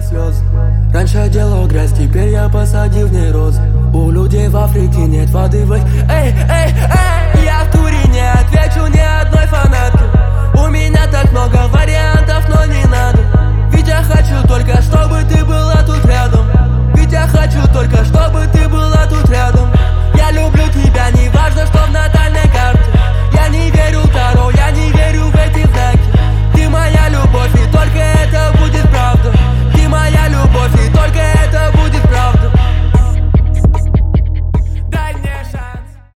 слез. Раньше делал грязь, теперь я посадил в ней роз. У людей в Африке нет воды в их... Эй, эй, эй! Я в туре не отвечу ни одной фанатке. У меня так много вариантов, но не надо. Ведь я хочу только, чтобы ты была тут рядом. Ведь я хочу только, чтобы ты